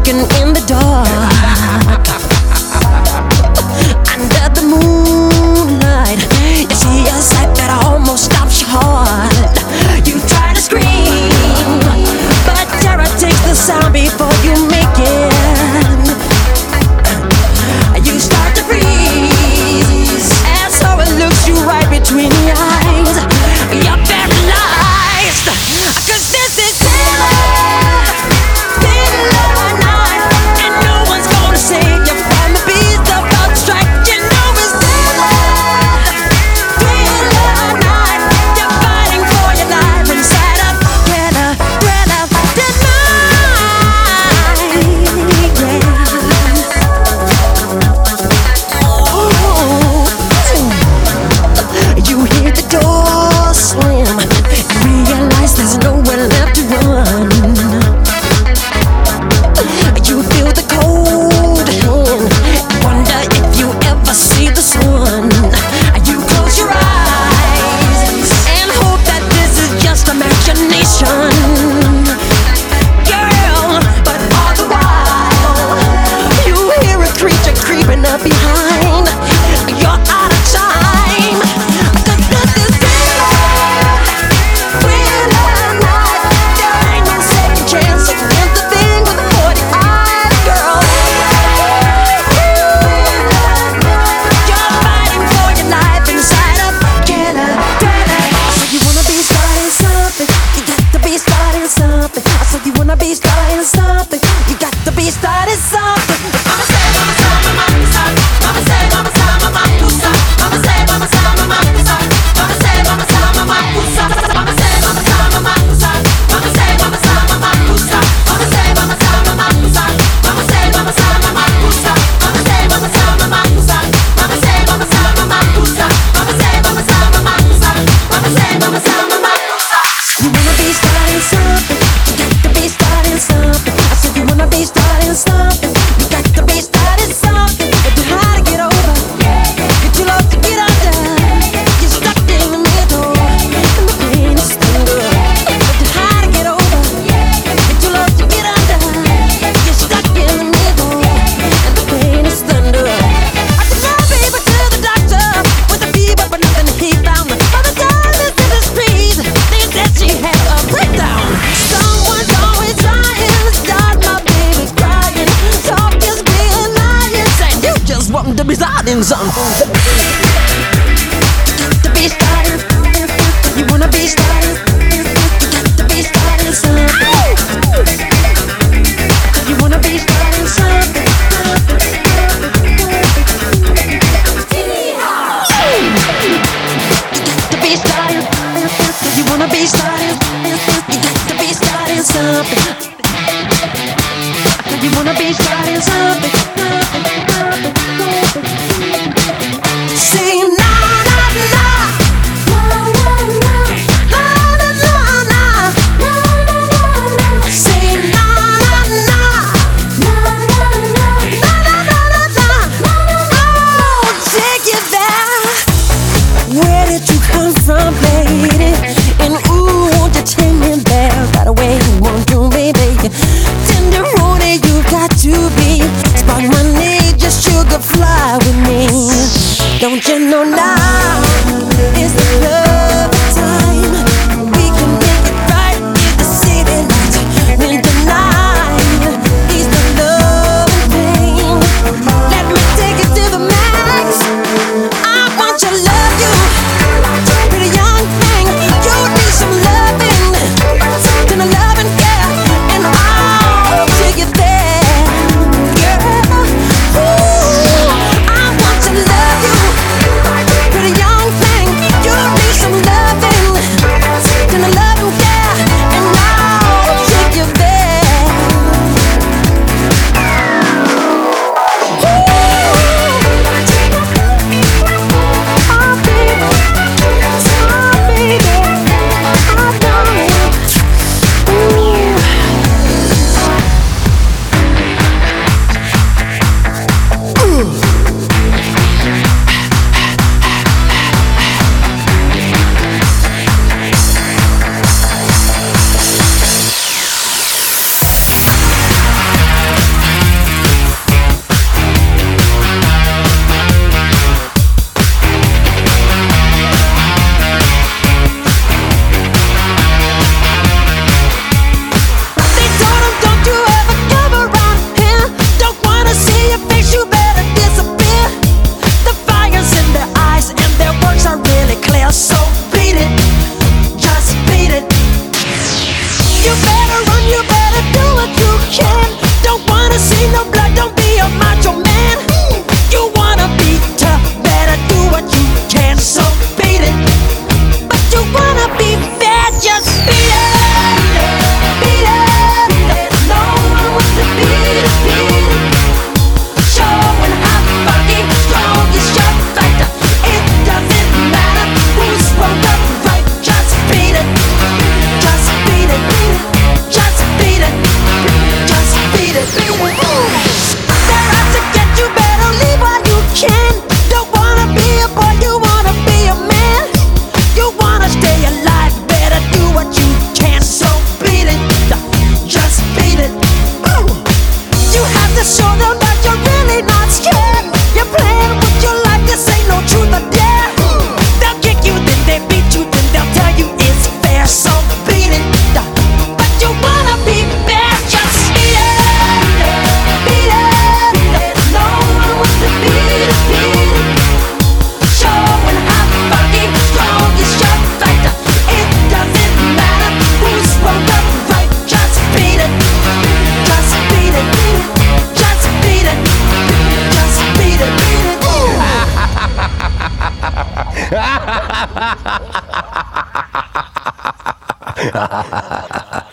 walking in the dark. Under the moonlight, you see a sight that almost stops your heart. You try to scream, but terror takes the sound before you make it. You start to freeze, and so it looks you right between the eyes. You're paralyzed, 'cause this is thriller, thriller night, and no one's gonna save you from the beast about to strike. You know it's thriller, thriller night. You're fighting for your life inside a thriller, thriller tonight. You hear the door slam, realize there's nowhere left to run. You feel the cold hand, wonder if you ever see the sun. You close your eyes and hope that this is just imagination, girl. But all the while, you hear a creature creeping up behind. You're out of time, 'cause this is thriller, thriller night. There ain't no second chance against the thing with the 40 eyes, girl. You're fighting for your life inside a killer, killer. So you wanna be starting something, you got to be starting something. So you wanna be starting something, you got to be starting something. Mama say, mama say, mama say, mama say, mama say, mama pusa. Mama say, mama say, mama pusa. Mama say, mama say, mama pusa. Mama say, mama say, mama pusa. Mama say, mama say, mama pusa. Mama say, mama say, mama pusa. Mama say, mama say, mama pusa. Mama say, mama say, mama pusa. Mama say, mama say, mama pusa. Mama say, mama say, mama pusa. Mama say, mama say, mama pusa. You wanna be starting something, you got to be starting something. I said you wanna be starting something, you got to be starting something. You're too hard to get over, you're too low to get under. You're stuck in the middle, and the pain is thunder. You're too hard to get over, you're too low to get under. You're stuck in the middle, and the pain is thunder. I took my baby to the doctor with a fever, but nothing he found. By the time this is his breeze, they said she had a breakdown. Someone's always trying to start my baby crying. Talk is being lying, saying you just want to be starting something. To be starting, you wanna be starting, you got to be starting something. You wanna be starting something. To be starting, you wanna be starting, you got to be starting something. You wanna be starting something. Say na na na, na na na. Ha ha ha ha ha.